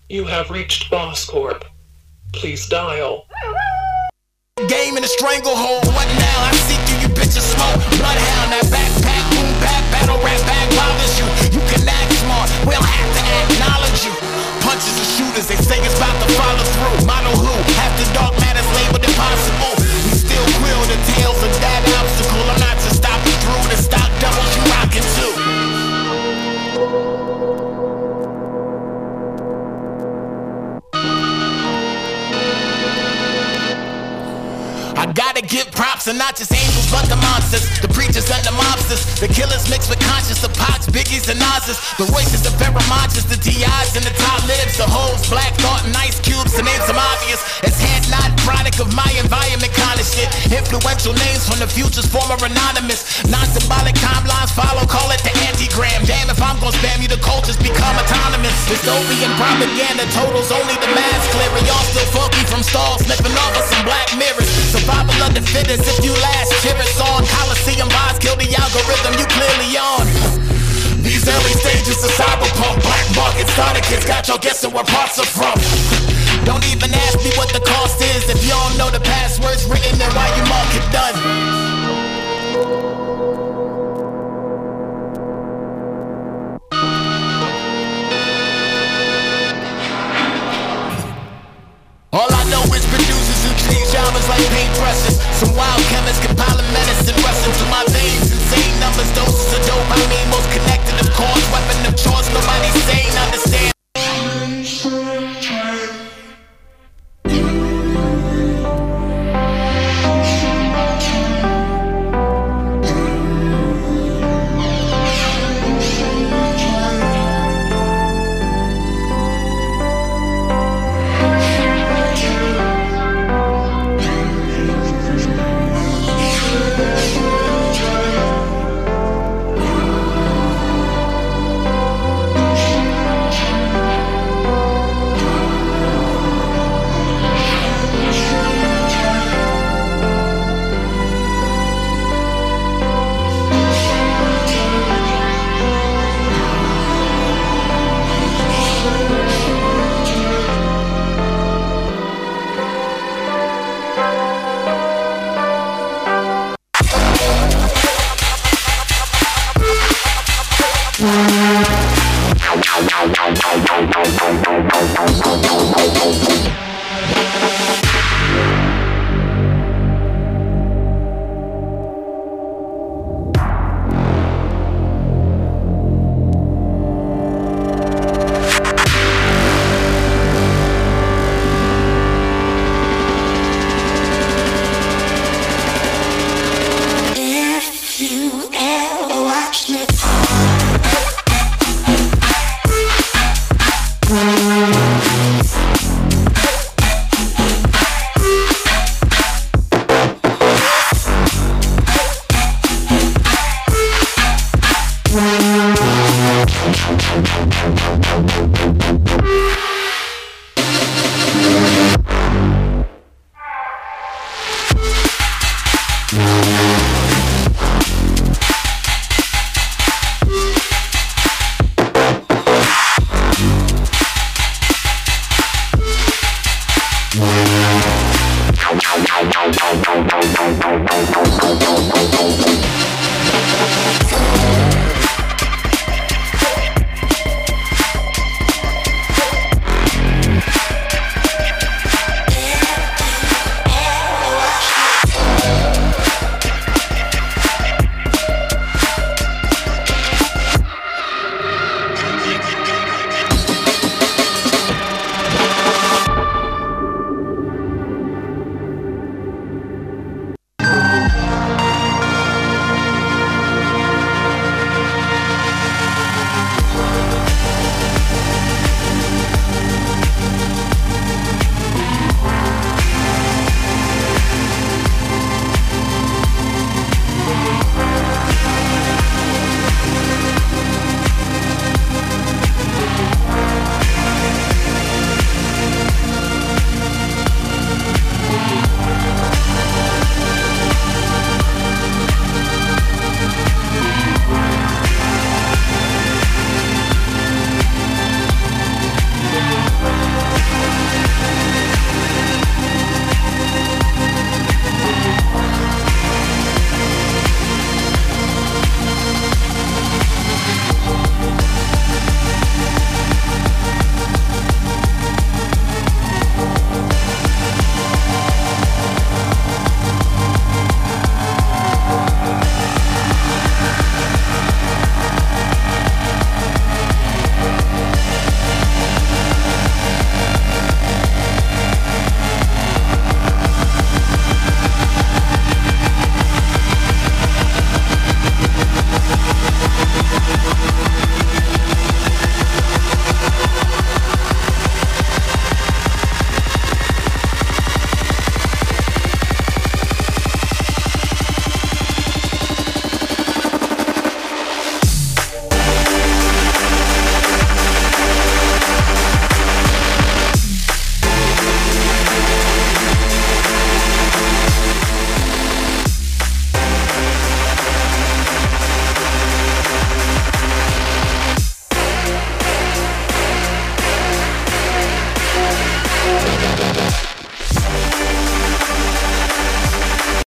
You have reached Boss Corp. Please dial. Game in a stranglehold. What now? I see through you bitches smoke. Bloodhound, that backpack, boom back, battle rap bag bothers you. You can act smart, we don't have to acknowledge you. Punches and shooters, they say it's about to follow through. Model who? After dark matters labeled impossible. We still quill the tales of that obstacle. I'm not to stop you through the stock doubles you rockin' too. I gotta give props and not just angels but the monsters, the preachers and the mobsters, the killers mixed with conscious of Pox, Biggies and Oz's, the voices of Veramonches, the T.I.s and the top lives, the hoes, Black Thought and Ice Cubes to name some obvious. It's head nod product of my environment kind of shit. Influential names from the future's former anonymous. Non-symbolic timelines follow, call it the anti-gram. Damn if I'm gonna spam you, the cultures become autonomous. Dystopian propaganda totals only the mass clearer. Y'all still funky from stalls, sniffing off of some black mirrors. Survival of the fittest, if you last, cheer us on. Coliseum vibes, kill the algorithm, you clearly on. These early stages of cyberpunk, black market starter kits got y'all guessing where parts are from. Don't even ask me what the cost is if you don't know the passwords written and why you mark it done. All I know is producers who change genres like paintbrushes. Some wild chemists compiling medicine, rushing through my veins. Insane numbers, doses of dope. I mean, most connected, of course. Weapon of choice, nobody sane, understand.